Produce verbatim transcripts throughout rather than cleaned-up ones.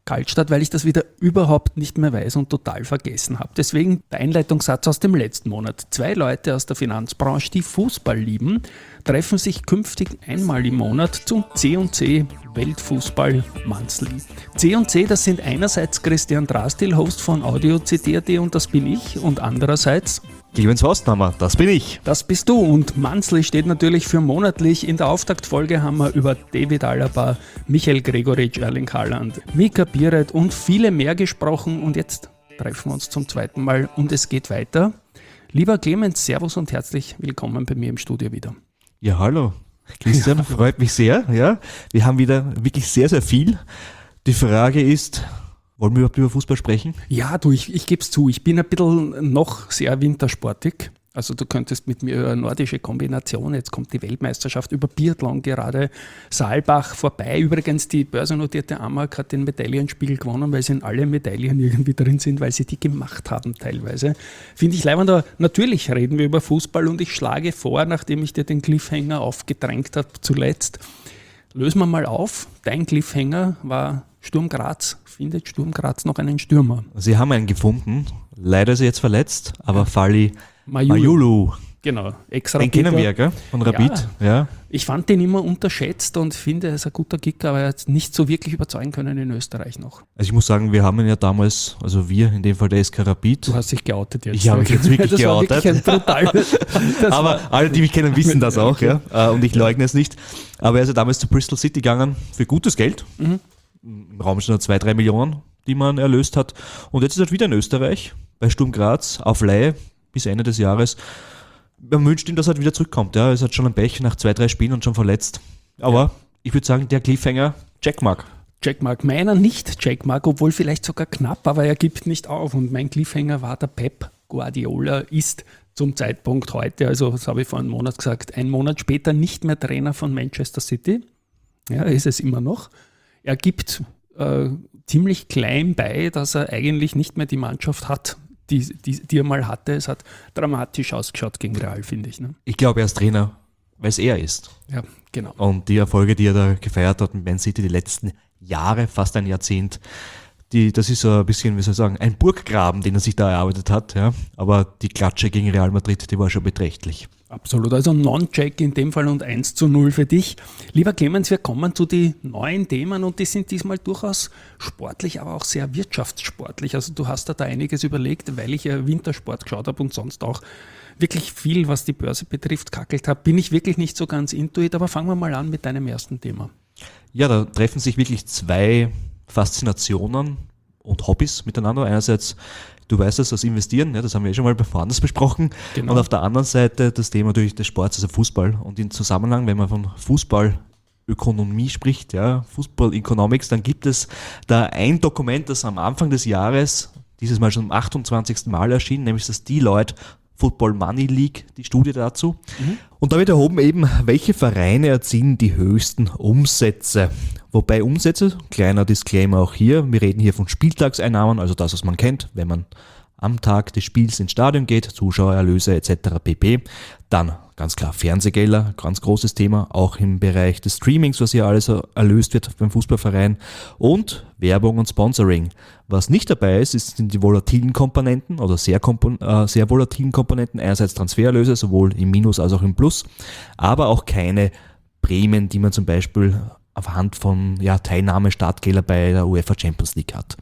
Kaltstart, weil ich das wieder überhaupt nicht mehr weiß und total vergessen habe. Deswegen der Einleitungssatz aus dem letzten Monat. Zwei Leute aus der Finanzbranche, die Fußball lieben, treffen sich künftig einmal im Monat zum C und C Weltfußball Monthly. C und C, das sind einerseits Christian Drastil, Host von Audio C D punkt A T und das bin ich, und andererseits Clemens Horsthammer, das bin ich. Das bist du, und Monthly steht natürlich für monatlich. In der Auftaktfolge haben wir über David Alaba, Michael Gregoritsch, Erling Haaland, Mika Biret und viele mehr gesprochen, und jetzt treffen wir uns zum zweiten Mal und es geht weiter. Lieber Clemens, Servus und herzlich willkommen bei mir im Studio wieder. Ja, hallo Christian, ja, hallo. Freut mich sehr. Ja, wir haben wieder wirklich sehr, sehr viel. Die Frage ist, wollen wir überhaupt über Fußball sprechen? Ja, du, ich, ich gebe es zu, ich bin ein bisschen noch sehr wintersportig. Also du könntest mit mir über eine nordische Kombination, jetzt kommt die Weltmeisterschaft über Biathlon gerade, Saalbach vorbei. Übrigens, die börsennotierte Amag hat den Medaillenspiegel gewonnen, weil sie in alle Medaillen irgendwie drin sind, weil sie die gemacht haben teilweise. Finde ich leibend, natürlich reden wir über Fußball, und ich schlage vor, nachdem ich dir den Cliffhanger aufgedrängt habe zuletzt, lösen wir mal auf. Dein Cliffhanger war Sturm Graz. Findet Sturm Graz noch einen Stürmer? Sie haben einen gefunden. Leider ist er jetzt verletzt, aber ja. Fali Mayulu. Mayulu. Genau, Ex-Rapid. Den kennen wir, gell? Von Rapid. Ja. Ja. Ich fand den immer unterschätzt und finde, er ist ein guter Kicker, aber er hat nicht so wirklich überzeugen können in Österreich noch. Also ich muss sagen, wir haben ihn ja damals, also wir, in dem Fall der S K Rapid. Du hast dich geoutet jetzt. Ich habe mich jetzt wirklich das geoutet. War wirklich ein brutal, aber alle, die mich kennen, wissen das auch, ja. Und ich leugne es nicht. Aber er ist ja damals zu Bristol City gegangen für gutes Geld. Mhm. Im Raum stehen zwei, drei Millionen, die man erlöst hat. Und jetzt ist er wieder in Österreich, bei Sturm Graz, auf Leihe bis Ende des Jahres. Man wünscht ihm, dass er halt wieder zurückkommt. Ja. Er hat schon ein Pech nach zwei, drei Spielen und schon verletzt. Aber ja. Ich würde sagen, der Cliffhanger, Checkmark. Checkmark. Meiner nicht Checkmark, obwohl vielleicht sogar knapp, aber er gibt nicht auf. Und mein Cliffhanger war, der Pep Guardiola ist zum Zeitpunkt heute, also das habe ich vor einem Monat gesagt, ein Monat später nicht mehr Trainer von Manchester City. Ja, ist es immer noch. Er gibt äh, ziemlich klein bei, dass er eigentlich nicht mehr die Mannschaft hat, die, die, die er mal hatte. Es hat dramatisch ausgeschaut gegen Real, finde ich. Ne? Ich glaube, er ist Trainer, weil es er ist. Ja, genau. Und die Erfolge, die er da gefeiert hat mit Man City die letzten Jahre, fast ein Jahrzehnt, die, das ist so ein bisschen, wie soll ich sagen, ein Burggraben, den er sich da erarbeitet hat. Ja? Aber die Klatsche gegen Real Madrid, die war schon beträchtlich. Absolut, also Non-Check in dem Fall und eins zu null für dich. Lieber Clemens, wir kommen zu den neuen Themen, und die sind diesmal durchaus sportlich, aber auch sehr wirtschaftssportlich. Also du hast da, da einiges überlegt, weil ich ja Wintersport geschaut habe und sonst auch wirklich viel, was die Börse betrifft, kackelt habe. Bin ich wirklich nicht so ganz intuit, aber fangen wir mal an mit deinem ersten Thema. Ja, da treffen sich wirklich zwei Faszinationen und Hobbys miteinander. Einerseits, du weißt es, das Investieren, ja, das haben wir eh schon mal woanders besprochen. Genau. Und auf der anderen Seite das Thema natürlich des Sports, also Fußball. Und im Zusammenhang, wenn man von Fußballökonomie spricht, ja, Fußball Economics, dann gibt es da ein Dokument, das am Anfang des Jahres, dieses Mal schon zum achtundzwanzigsten Mal erschien, nämlich das Deloitte Football Money League, die Studie dazu. Mhm. Und da wird erhoben eben, welche Vereine erzielen die höchsten Umsätze. Wobei Umsätze, kleiner Disclaimer auch hier, wir reden hier von Spieltagseinnahmen, also das, was man kennt, wenn man am Tag des Spiels ins Stadion geht, Zuschauererlöse et cetera pp. Dann ganz klar Fernsehgelder, ganz großes Thema, auch im Bereich des Streamings, was hier alles erlöst wird beim Fußballverein, und Werbung und Sponsoring. Was nicht dabei ist, sind die volatilen Komponenten oder sehr, kompon- äh, sehr volatilen Komponenten, einerseits Transfererlöse, sowohl im Minus als auch im Plus, aber auch keine Prämien, die man zum Beispiel anhand von ja, Teilnahme Startgelder bei der UEFA Champions League hat.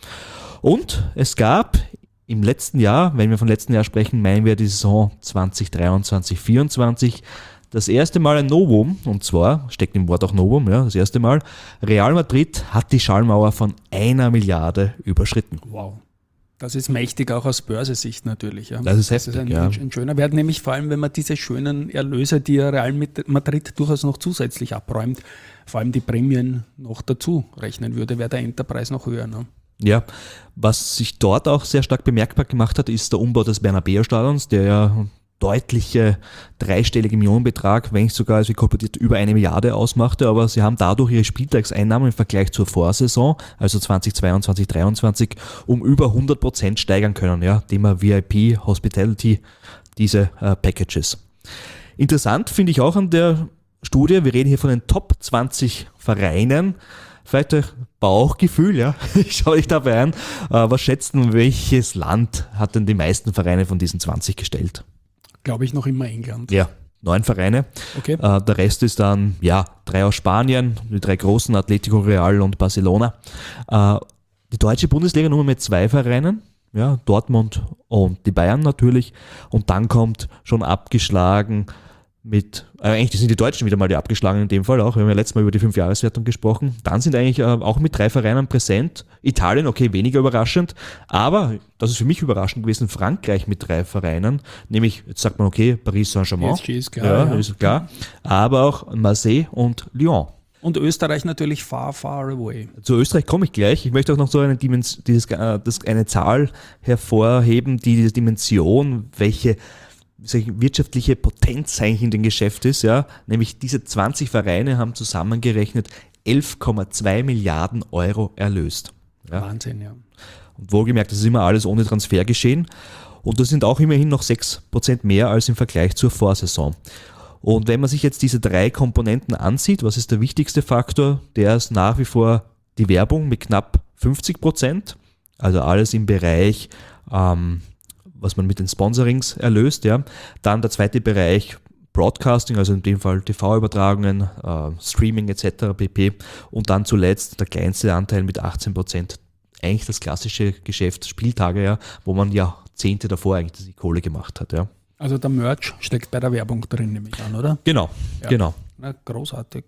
Und es gab im letzten Jahr, wenn wir von letzten Jahr sprechen, meinen wir die Saison zwanzig dreiundzwanzig vierundzwanzig, das erste Mal ein Novum, und zwar, steckt im Wort auch Novum, ja, das erste Mal, Real Madrid hat die Schallmauer von einer Milliarde überschritten. Wow. Das ist mächtig, auch aus Börsesicht natürlich. Ja. Das ist heftig, das ist ein, ja. ein schöner Wert, nämlich vor allem, wenn man diese schönen Erlöse, die Real Madrid durchaus noch zusätzlich abräumt, vor allem die Prämien noch dazu rechnen würde, wäre der Enterpreis noch höher. Ne? Ja, was sich dort auch sehr stark bemerkbar gemacht hat, ist der Umbau des Bernabeu-Stadions, der ja deutliche dreistellige Millionenbetrag, wenn nicht sogar, also wie kolportiert, über eine Milliarde ausmachte, aber sie haben dadurch ihre Spieltagseinnahmen im Vergleich zur Vorsaison, also zwanzig zweiundzwanzig dreiundzwanzig, um über hundert Prozent steigern können. Ja, Thema V I P, Hospitality, diese äh, Packages. Interessant finde ich auch an der Studie, wir reden hier von den Top zwanzig Vereinen, vielleicht euch Bauchgefühl, ja, ich schaue euch dabei an, äh, was schätzt denn, welches Land hat denn die meisten Vereine von diesen zwanzig gestellt? Glaube ich noch immer England. Ja, neun Vereine. Okay. Äh, der Rest ist dann, ja, drei aus Spanien, die drei großen, Atletico, Real und Barcelona. Äh, die deutsche Bundesliga nur mit zwei Vereinen, ja, Dortmund und die Bayern natürlich. Und dann kommt schon abgeschlagen mit, äh, eigentlich sind die Deutschen wieder mal die abgeschlagenen in dem Fall auch, wir haben ja letztes Mal über die Fünfjahreswertung gesprochen. Dann sind eigentlich äh, auch mit drei Vereinen präsent. Italien, okay, weniger überraschend, aber das ist für mich überraschend gewesen, Frankreich mit drei Vereinen, nämlich, jetzt sagt man, okay, Paris Saint-Germain, P S G ist klar, ja, ja. ist klar, aber auch Marseille und Lyon. Und Österreich natürlich far, far away. Zu Österreich komme ich gleich. Ich möchte auch noch so eine, Dimens- dieses, äh, das, eine Zahl hervorheben, die diese Dimension, welche wirtschaftliche Potenz eigentlich in dem Geschäft ist, ja, nämlich diese zwanzig Vereine haben zusammengerechnet elf Komma zwei Milliarden Euro erlöst. Ja. Wahnsinn, ja. Und wohlgemerkt, das ist immer alles ohne Transfer geschehen und das sind auch immerhin noch sechs Prozent mehr als im Vergleich zur Vorsaison. Und wenn man sich jetzt diese drei Komponenten ansieht, was ist der wichtigste Faktor? Der ist nach wie vor die Werbung mit knapp fünfzig Prozent, also alles im Bereich ähm, was man mit den Sponsorings erlöst, ja. Dann der zweite Bereich Broadcasting, also in dem Fall T V-Übertragungen, äh, Streaming et cetera pp. Und dann zuletzt der kleinste Anteil mit achtzehn Prozent. Eigentlich das klassische Geschäft, Spieltage, ja, wo man Jahrzehnte davor eigentlich die Kohle gemacht hat, ja. Also der Merch steckt bei der Werbung drin, nehme ich an, oder? Genau, Ja. genau. Na, großartig.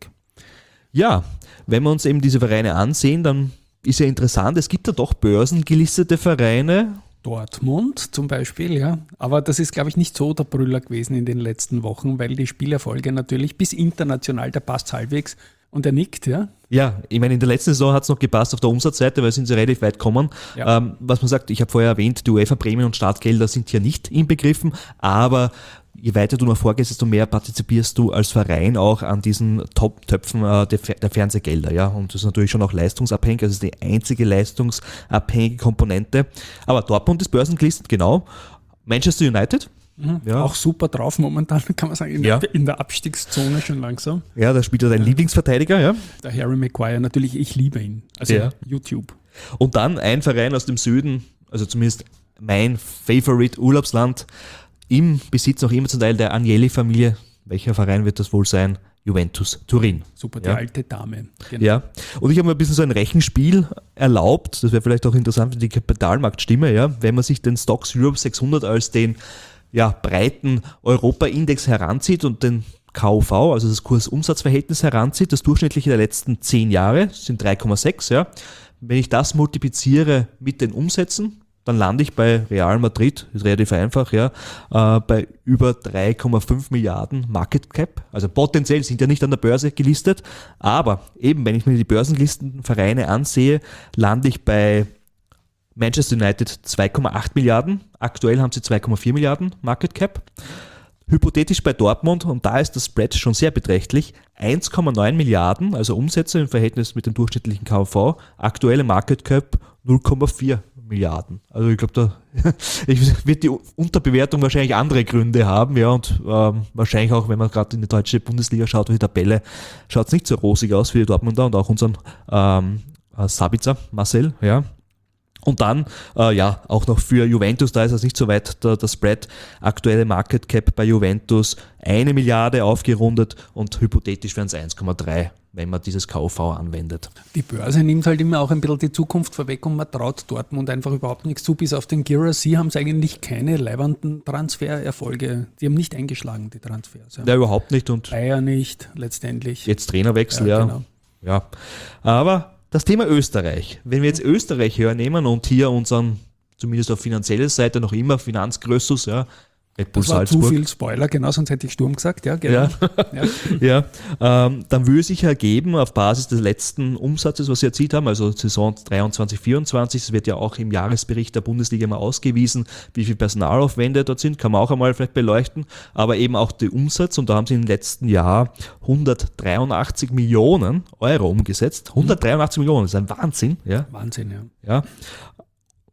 Ja, wenn wir uns eben diese Vereine ansehen, dann ist ja interessant, es gibt ja doch börsengelistete Vereine. Dortmund zum Beispiel, ja. Aber das ist, glaube ich, nicht so der Brüller gewesen in den letzten Wochen, weil die Spielerfolge natürlich bis international, der passt halbwegs und er nickt, ja. Ja, ich meine, in der letzten Saison hat es noch gepasst auf der Umsatzseite, weil sind sie relativ weit gekommen. Ja. Ähm, was man sagt, ich habe vorher erwähnt, die UEFA-Prämien und Startgelder sind hier nicht inbegriffen, aber je weiter du nach vorgehst, desto mehr partizipierst du als Verein auch an diesen Top-Töpfen äh, der, der Fernsehgelder. Ja? Und das ist natürlich schon auch leistungsabhängig, also die einzige leistungsabhängige Komponente. Aber Dortmund ist börsengelistet, genau. Manchester United. Mhm. Ja. Auch super drauf momentan, kann man sagen, in, Ja. der, in der Abstiegszone schon langsam. Ja, da spielt er dein Lieblingsverteidiger, ja. Der Harry Maguire, natürlich, ich liebe ihn. Also Ja. YouTube. Und dann ein Verein aus dem Süden, also zumindest mein Favorite Urlaubsland, im Besitz noch immer zum Teil der Agnelli-Familie. Welcher Verein wird das wohl sein? Juventus Turin. Super, die Ja. alte Dame. Genau. Ja, und ich habe mir ein bisschen so ein Rechenspiel erlaubt, das wäre vielleicht auch interessant für die Kapitalmarktstimme, ja, wenn man sich den Stocks Europe sechshundert als den ja, breiten Europa-Index heranzieht und den K U V, also das Kurs-Umsatz-Verhältnis heranzieht, das durchschnittliche der letzten zehn Jahre sind drei Komma sechs, ja. Wenn ich das multipliziere mit den Umsätzen, dann lande ich bei Real Madrid, ist relativ einfach, ja, äh, bei über drei Komma fünf Milliarden Market Cap. Also potenziell sind ja nicht an der Börse gelistet, aber eben, wenn ich mir die börsengelisteten Vereine ansehe, lande ich bei Manchester United zwei Komma acht Milliarden, aktuell haben sie zwei Komma vier Milliarden Market Cap. Hypothetisch bei Dortmund, und da ist das Spread schon sehr beträchtlich, eins Komma neun Milliarden, also Umsätze im Verhältnis mit dem durchschnittlichen K U V, aktuelle Market Cap null Komma vier Milliarden. Also ich glaube, da wird die Unterbewertung wahrscheinlich andere Gründe haben, ja, und ähm, wahrscheinlich auch, wenn man gerade in die deutsche Bundesliga schaut, die Tabelle, schaut es nicht so rosig aus für die Dortmunder und auch unseren ähm, Sabitzer, Marcel, ja. Und dann, äh, ja, auch noch für Juventus, da ist es nicht so weit der, der Spread, aktuelle Market Cap bei Juventus eine Milliarde aufgerundet und hypothetisch wären es eins Komma drei, wenn man dieses K U V anwendet. Die Börse nimmt halt immer auch ein bisschen die Zukunft vorweg und man traut Dortmund einfach überhaupt nichts zu, bis auf den Gira. Sie haben eigentlich keine leibenden Transfererfolge. Die haben nicht eingeschlagen, die Transfers. Ja, Ja, überhaupt nicht und Bayer nicht, letztendlich. jetzt Trainerwechsel, ja. Ja, genau. Ja, aber das Thema Österreich. Wenn wir jetzt Österreich hernehmen und hier unseren, zumindest auf finanzieller Seite noch immer Finanzgrößus, ja, Red Bull Das war zu Salzburg. viel Spoiler, genau, sonst hätte ich Sturm gesagt. Ja, genau. Ja, ja ähm, dann würde sich ergeben, auf Basis des letzten Umsatzes, was Sie erzielt haben, also Saison dreiundzwanzig vierundzwanzig, es wird ja auch im Jahresbericht der Bundesliga mal ausgewiesen, wie viel Personalaufwände dort sind, kann man auch einmal vielleicht beleuchten, aber eben auch der Umsatz, und da haben Sie im letzten Jahr hundertdreiundachtzig Millionen Euro umgesetzt. hundertdreiundachtzig Millionen, das ist ein Wahnsinn. Ja, Wahnsinn, ja. ja.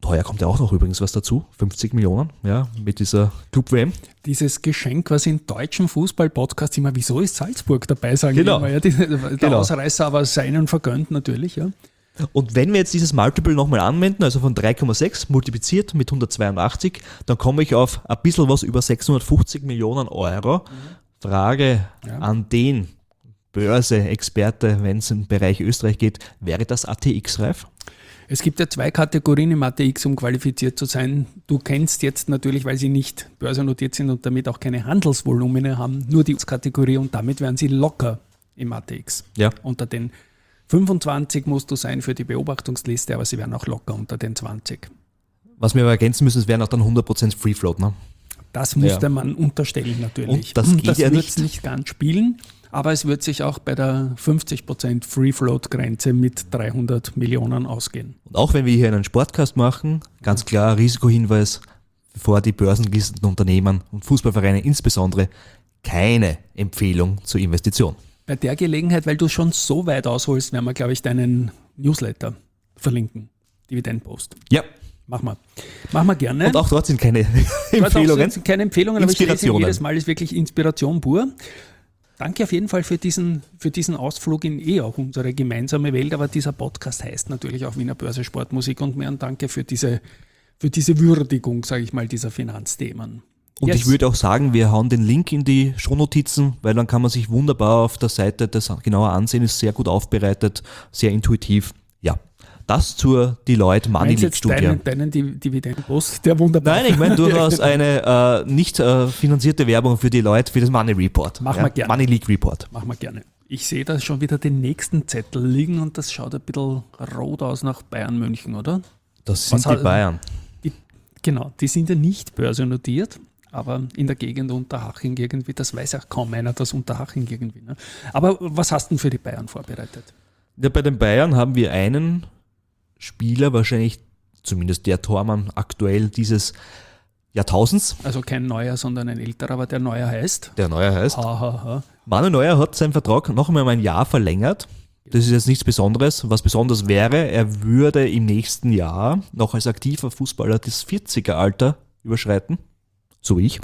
Teuer kommt ja auch noch übrigens was dazu, fünfzig Millionen, ja, mit dieser Club-W M. Dieses Geschenk, was in deutschen Fußball-Podcasts immer, wieso ist Salzburg dabei, sagen genau. immer, ja, die, der genau. Ausreißer aber seinen vergönnt natürlich, ja. Und wenn wir jetzt dieses Multiple nochmal anwenden, also von drei Komma sechs multipliziert mit hundertzweiundachtzig, dann komme ich auf ein bisschen was über sechshundertfünfzig Millionen Euro. Mhm. Frage ja. an den Börse-Experte, wenn es im Bereich Österreich geht, wäre das A T X-reif? Es gibt ja zwei Kategorien im A T X, um qualifiziert zu sein. Du kennst jetzt natürlich, weil sie nicht börsennotiert sind und damit auch keine Handelsvolumina haben, nur die Kategorie und damit wären sie locker im A T X. Ja. Unter den fünfundzwanzig musst du sein für die Beobachtungsliste, aber sie wären auch locker unter den zwanzig. Was wir aber ergänzen müssen, es wären auch dann hundert Prozent Free Float, ne? Das musste ja. man unterstellen natürlich. Und das geht das ja wird nicht. nicht ganz spielen, aber es wird sich auch bei der fünfzig Prozent Free Float Grenze mit dreihundert Millionen ausgehen. Und auch wenn wir hier einen Sportcast machen, ganz klar Risikohinweis, bevor die börsengelisteten Unternehmen und Fußballvereine insbesondere keine Empfehlung zur Investition. Bei der Gelegenheit, weil du schon so weit ausholst, werden wir, glaube ich, deinen Newsletter verlinken. Dividendenpost. Ja. Machen wir. Machen wir gerne. Und auch dort sind keine Empfehlungen. Dort sind keine Empfehlungen, aber ich lese Inspirationen. jedes Mal ist wirklich Inspiration pur. Danke auf jeden Fall für diesen, für diesen Ausflug in eh auch unsere gemeinsame Welt, aber dieser Podcast heißt natürlich auch Wiener Börse Sportmusik und mehr. Und danke für diese, für diese Würdigung, sage ich mal, dieser Finanzthemen. Und yes. ich würde auch sagen, wir hauen den Link in die Shownotizen, weil dann kann man sich wunderbar auf der Seite das genauer ansehen, ist sehr gut aufbereitet, sehr intuitiv. Ja, das zur Deloitte Money League Studie. Deinen, deinen Dividendenpost, der wunderbar. Nein, ich meine durchaus eine äh, nicht äh, finanzierte Werbung für Deloitte für das Money Report. Machen ja? wir gerne. Money League Report. Machen wir gerne. Ich sehe da schon wieder den nächsten Zettel liegen und das schaut ein bisschen rot aus nach Bayern München, oder? Das sind Was die hat, Bayern. Die, genau, die sind ja nicht börsennotiert, aber in der Gegend Unterhaching irgendwie, das weiß auch kaum einer, das Unterhaching irgendwie. Ne? Aber was hast du denn für die Bayern vorbereitet? Ja, bei den Bayern haben wir einen Spieler, wahrscheinlich zumindest der Tormann aktuell dieses Jahrtausends. Also kein neuer, sondern ein älterer, aber der Neuer heißt? Der Neuer heißt. Ha, ha, ha. Manuel Neuer hat seinen Vertrag noch einmal um ein Jahr verlängert. Das ist jetzt nichts Besonderes. Was besonders wäre, er würde im nächsten Jahr noch als aktiver Fußballer das vierziger-Alter überschreiten. So wie ich.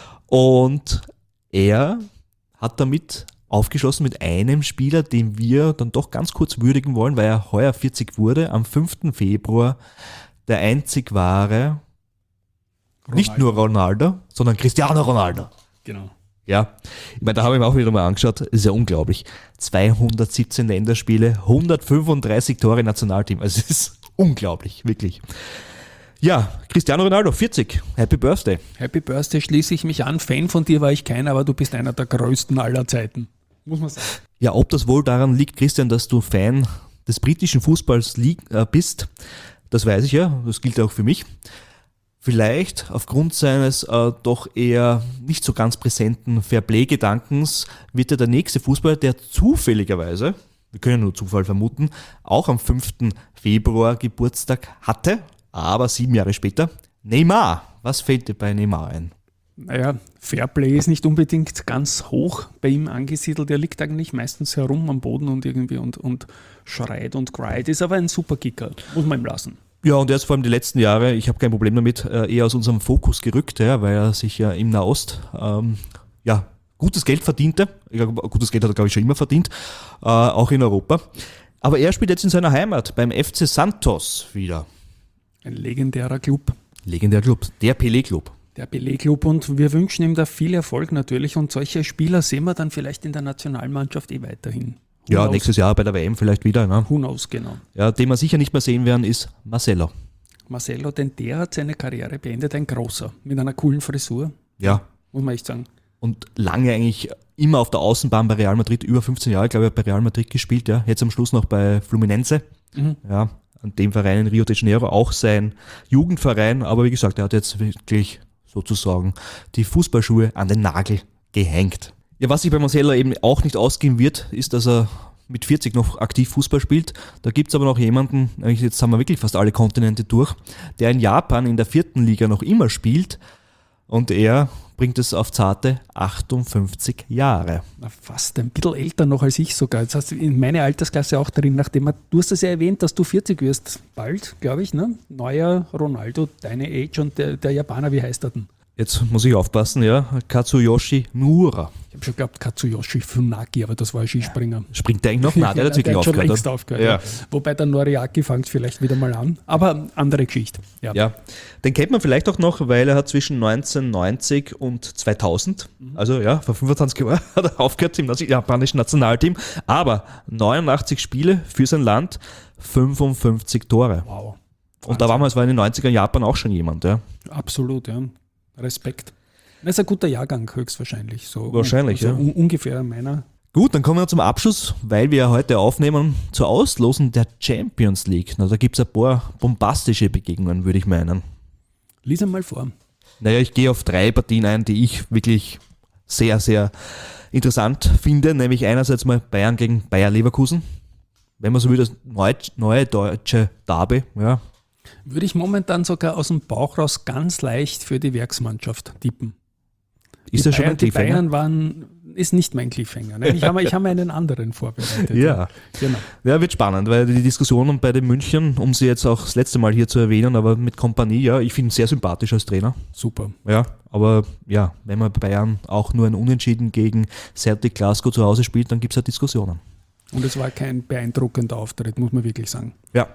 Und er hat damit aufgeschlossen mit einem Spieler, den wir dann doch ganz kurz würdigen wollen, weil er heuer vierzig wurde, am fünften Februar der einzig wahre, Ronaldo. Nicht nur Ronaldo, sondern Cristiano Ronaldo. Genau. Ja, ich meine, da habe ich mir auch wieder mal angeschaut, ist ja unglaublich. zweihundertsiebzehn Länderspiele, hundertfünfunddreißig Tore Nationalteam, also es ist unglaublich, wirklich. Ja, Cristiano Ronaldo, vierzig. Happy Birthday. Happy Birthday, schließe ich mich an. Fan von dir war ich keiner, aber du bist einer der größten aller Zeiten. Muss man sagen. Ja, ob das wohl daran liegt, Christian, dass du Fan des britischen Fußballs li- äh, bist, das weiß ich ja, das gilt auch für mich. Vielleicht aufgrund seines äh, doch eher nicht so ganz präsenten Fairplay-Gedankens wird er der nächste Fußballer, der zufälligerweise, wir können nur Zufall vermuten, auch am fünften Februar Geburtstag hatte, aber sieben Jahre später, Neymar. Was fällt dir bei Neymar ein? Naja, Fairplay ist nicht unbedingt ganz hoch bei ihm angesiedelt. Er liegt eigentlich meistens herum am Boden und irgendwie und, und schreit und cryt. Ist aber ein super Kicker, muss man ihm lassen. Ja, und er ist vor allem die letzten Jahre, ich habe kein Problem damit, eher aus unserem Fokus gerückt, ja, weil er sich ja im Nahost ähm, ja, gutes Geld verdiente. Ja, gutes Geld hat er, glaube ich, schon immer verdient, äh, auch in Europa. Aber er spielt jetzt in seiner Heimat beim F C Santos wieder. Ein legendärer Club. Legendärer Club, der Pelé-Club. Der Pelé-Club und wir wünschen ihm da viel Erfolg natürlich und solche Spieler sehen wir dann vielleicht in der Nationalmannschaft eh weiterhin. Who ja, knows? Nächstes Jahr bei der W M vielleicht wieder. Ne? Who knows, genau. Ja, den wir sicher nicht mehr sehen werden, ist Marcelo. Marcelo, denn der hat seine Karriere beendet, ein großer, mit einer coolen Frisur. Ja. Muss man echt sagen. Und lange eigentlich immer auf der Außenbahn bei Real Madrid, über fünfzehn Jahre, glaube ich, bei Real Madrid gespielt, ja. Jetzt am Schluss noch bei Fluminense. Mhm. Ja, an dem Verein in Rio de Janeiro, auch sein Jugendverein, aber wie gesagt, er hat jetzt wirklich sozusagen die Fußballschuhe an den Nagel gehängt. Ja, was sich bei Marcelo eben auch nicht ausgehen wird, ist, dass er mit vierzig noch aktiv Fußball spielt. Da gibt es aber noch jemanden, jetzt haben wir wirklich fast alle Kontinente durch, der in Japan in der vierten Liga noch immer spielt. Und er bringt es auf zarte achtundfünfzig Jahre. Na, fast ein bisschen älter noch als ich sogar. Jetzt hast du in meine Altersklasse auch drin, nachdem man, du hast es ja erwähnt, dass du vierzig wirst. Bald, glaube ich, ne? Neuer Ronaldo, deine Age und der, der Japaner, wie heißt er denn? Jetzt muss ich aufpassen, ja. Katsuyoshi Miura. Ich habe schon geglaubt, Katsuyoshi Funaki, aber das war ein Skispringer. Springt der eigentlich noch? Nein, der hat jetzt wirklich der hat schon aufgehört. längst aufgehört. Ja. Ja. Wobei der Noriaki fängt vielleicht wieder mal an. Aber andere Geschichte. Ja. ja, den kennt man vielleicht auch noch, weil er hat zwischen neunzehnhundertneunzig und zweitausend, mhm. also ja, vor fünfundzwanzig Jahren hat er aufgehört im japanischen Nationalteam. Aber neunundachtzig Spiele für sein Land, fünfundfünfzig Tore. Wow. Und Wahnsinn. Da war man, es war in den neunzigern Japan auch schon jemand. Ja. Absolut, ja. Respekt. Das ist ein guter Jahrgang höchstwahrscheinlich. So Wahrscheinlich, also ja. Un- ungefähr meiner. Gut, dann kommen wir zum Abschluss, weil wir ja heute aufnehmen, zur Auslosung der Champions League. Na, da gibt es ein paar bombastische Begegnungen, würde ich meinen. Lies einmal vor. Naja, ich gehe auf drei Partien ein, die ich wirklich sehr, sehr interessant finde. Nämlich einerseits mal Bayern gegen Bayer Leverkusen. Wenn man so will, das neue, neue deutsche Derby, ja. Würde ich momentan sogar aus dem Bauch raus ganz leicht für die Werksmannschaft tippen. Ist die das schon Bayern, ein Cliffhanger? Die Bayern waren, ist nicht mein Cliffhanger. Nein, ich habe ich hab einen anderen vorbereitet. Ja. Genau. Ja, wird spannend, weil die Diskussionen bei den München, um sie jetzt auch das letzte Mal hier zu erwähnen, aber mit Kompanie, ja, ich finde ihn sehr sympathisch als Trainer. Super. Ja, aber ja, wenn man bei Bayern auch nur ein Unentschieden gegen Celtic Glasgow zu Hause spielt, dann gibt es ja Diskussionen. Und es war kein beeindruckender Auftritt, muss man wirklich sagen. Ja.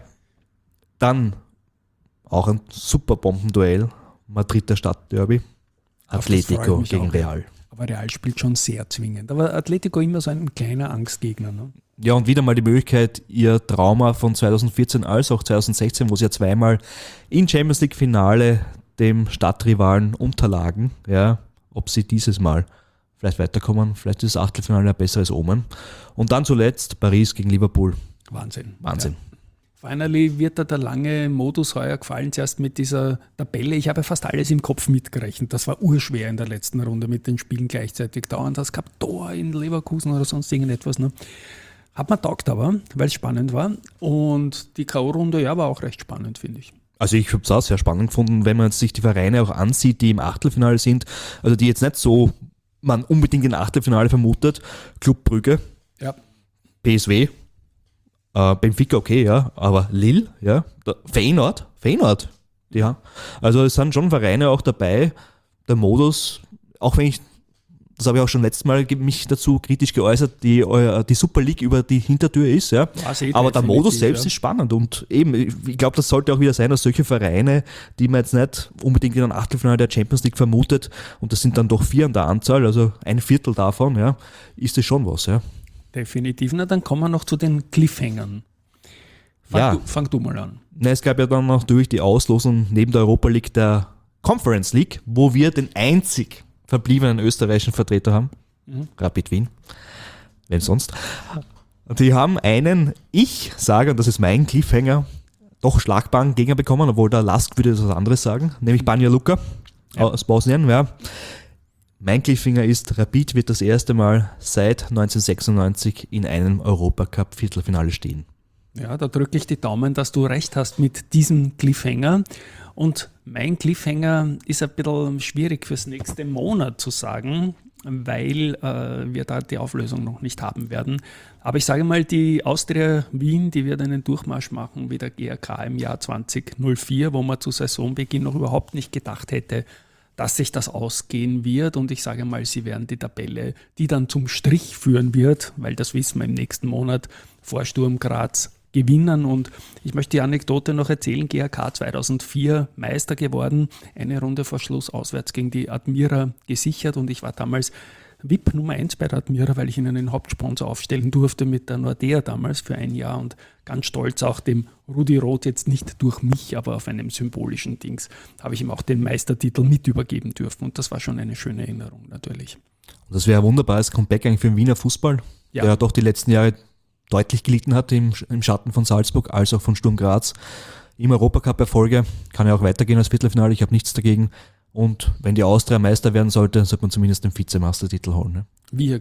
Dann auch ein super Bombenduell, Madrider Stadtderby, Atletico gegen auch. Real. Aber Real spielt schon sehr zwingend. Aber Atletico immer so ein kleiner Angstgegner. Ne? Ja, und wieder mal die Möglichkeit, ihr Trauma von zweitausendvierzehn als auch zweitausendsechzehn, wo sie ja zweimal in Champions League Finale dem Stadtrivalen unterlagen, ja, ob sie dieses Mal vielleicht weiterkommen, vielleicht ist das Achtelfinale ein besseres Omen. Und dann zuletzt Paris gegen Liverpool. Wahnsinn. Wahnsinn. Ja. Finally wird da der lange Modus heuer gefallen, zuerst mit dieser Tabelle. Ich habe fast alles im Kopf mitgerechnet. Das war urschwer in der letzten Runde mit den Spielen gleichzeitig dauernd. Das gab Tor in Leverkusen oder sonst irgendetwas. Ne? Hat man taugt aber, weil es spannend war. Und die K O-Runde ja, war auch recht spannend, finde ich. Also ich habe es auch sehr spannend gefunden, wenn man sich die Vereine auch ansieht, die im Achtelfinale sind. Also die jetzt nicht so, man unbedingt im Achtelfinale vermutet. Club Brügge, ja. P S V, Uh, Benfica, okay, ja, aber Lille, ja, Feyenoord, Feyenoord, ja. Also es sind schon Vereine auch dabei, der Modus, auch wenn ich, das habe ich auch schon letztes Mal mich dazu kritisch geäußert, die, die Super League über die Hintertür ist, ja, aber der Modus selbst ja. ist spannend und eben, ich glaube, das sollte auch wieder sein, dass solche Vereine, die man jetzt nicht unbedingt in einem Achtelfinale der Champions League vermutet, und das sind dann doch vier an der Anzahl, also ein Viertel davon, ja, ist das schon was, ja. Definitiv. Na, dann kommen wir noch zu den Cliffhangern. Fang, ja. du, fang du mal an. Na, es gab ja dann noch durch die Auslosung neben der Europa League der Conference League, wo wir den einzig verbliebenen österreichischen Vertreter haben. Mhm. Rapid Wien. Wenn sonst. Die haben einen, ich sage, und das ist mein Cliffhanger, doch schlagbaren Gegner bekommen, obwohl der Lask würde das was anderes sagen, nämlich Banja Luka ja. aus Bosnien. Ja. Mein Cliffhanger ist, Rapid wird das erste Mal seit neunzehnhundertsechsundneunzig in einem Europacup-Viertelfinale stehen. Ja, da drücke ich die Daumen, dass du recht hast mit diesem Cliffhanger. Und mein Cliffhanger ist ein bisschen schwierig fürs nächste Monat zu sagen, weil äh, wir da die Auflösung noch nicht haben werden. Aber ich sage mal, die Austria Wien, die wird einen Durchmarsch machen wie der G A K im Jahr zwanzig null vier, wo man zu Saisonbeginn noch überhaupt nicht gedacht hätte, dass sich das ausgehen wird, und ich sage mal, sie werden die Tabelle, die dann zum Strich führen wird, weil das wissen wir im nächsten Monat, vor Sturm Graz gewinnen. Und ich möchte die Anekdote noch erzählen, G A K zweitausendvier Meister geworden, eine Runde vor Schluss auswärts gegen die Admira gesichert, und ich war damals V I P Nummer eins bei der Admira, weil ich ihnen einen Hauptsponsor aufstellen durfte mit der Nordea damals für ein Jahr, und ganz stolz auch dem Rudi Roth, jetzt nicht durch mich, aber auf einem symbolischen Dings, habe ich ihm auch den Meistertitel mit übergeben dürfen, und das war schon eine schöne Erinnerung natürlich. Und das wäre ein wunderbares Comeback eigentlich für den Wiener Fußball, ja. der doch die letzten Jahre deutlich gelitten hat im, im Schatten von Salzburg als auch von Sturm Graz. Im Europacup-Erfolge kann er auch weitergehen als Viertelfinale, ich habe nichts dagegen. Und wenn die Austria Meister werden sollte, sollte man zumindest den Vizemeistertitel holen. Ne? Wir, gell?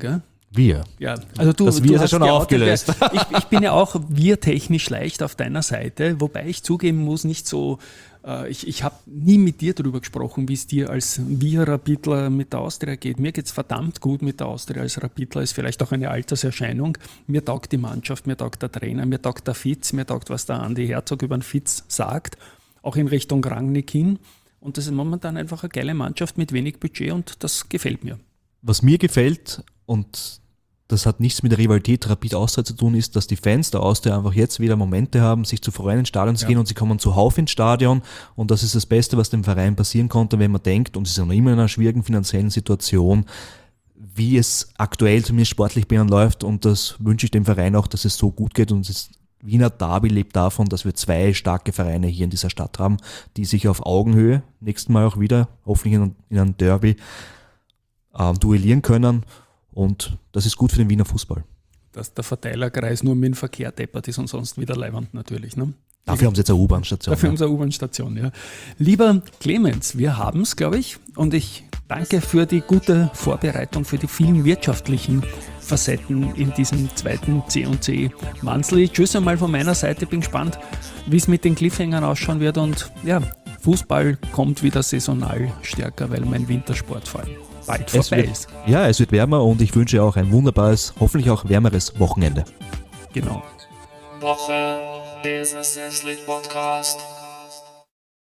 Wir. Ja, also du, das Wir du ist ja hast schon aufgelöst. Ich, ich bin ja auch wir-technisch leicht auf deiner Seite, wobei ich zugeben muss, nicht so, äh, ich, ich habe nie mit dir darüber gesprochen, wie es dir als Wir-Rapidler mit der Austria geht. Mir geht es verdammt gut mit der Austria als Rapidler, ist vielleicht auch eine Alterserscheinung. Mir taugt die Mannschaft, mir taugt der Trainer, mir taugt der Fitz, mir taugt, was der Andi Herzog über den Fitz sagt, auch in Richtung Rangnick hin. Und das ist momentan einfach eine geile Mannschaft mit wenig Budget und das gefällt mir. Was mir gefällt, und das hat nichts mit der Rivalität Rapid Austria zu tun, ist, dass die Fans der Austria einfach jetzt wieder Momente haben, sich zu freuen, ins Stadion zu ja. gehen, und sie kommen zuhauf ins Stadion, und das ist das Beste, was dem Verein passieren konnte, wenn man denkt, und sie sind noch immer in einer schwierigen finanziellen Situation, wie es aktuell zumindest sportlich bei ihnen läuft, und das wünsche ich dem Verein auch, dass es so gut geht, und das Wiener Derby lebt davon, dass wir zwei starke Vereine hier in dieser Stadt haben, die sich auf Augenhöhe, nächstes Mal auch wieder, hoffentlich in, in einem Derby, ähm, duellieren können. Und das ist gut für den Wiener Fußball. Dass der Verteilerkreis nur mit dem Verkehr deppert ist und sonst wieder leibend natürlich. Ne? Dafür haben sie jetzt eine U-Bahn-Station. Dafür ja. haben sie eine U-Bahn-Station, ja. Lieber Clemens, wir haben es, glaube ich, und ich danke für die gute Vorbereitung, für die vielen wirtschaftlichen Facetten in diesem zweiten C und C Monthly. Tschüss einmal von meiner Seite, bin gespannt, wie es mit den Cliffhängern ausschauen wird, und ja, Fußball kommt wieder saisonal stärker, weil mein Wintersport vor allem bald vorbei wird, ist. Ja, es wird wärmer, und ich wünsche auch ein wunderbares, hoffentlich auch wärmeres Wochenende. Genau. Woche, Business League Podcast.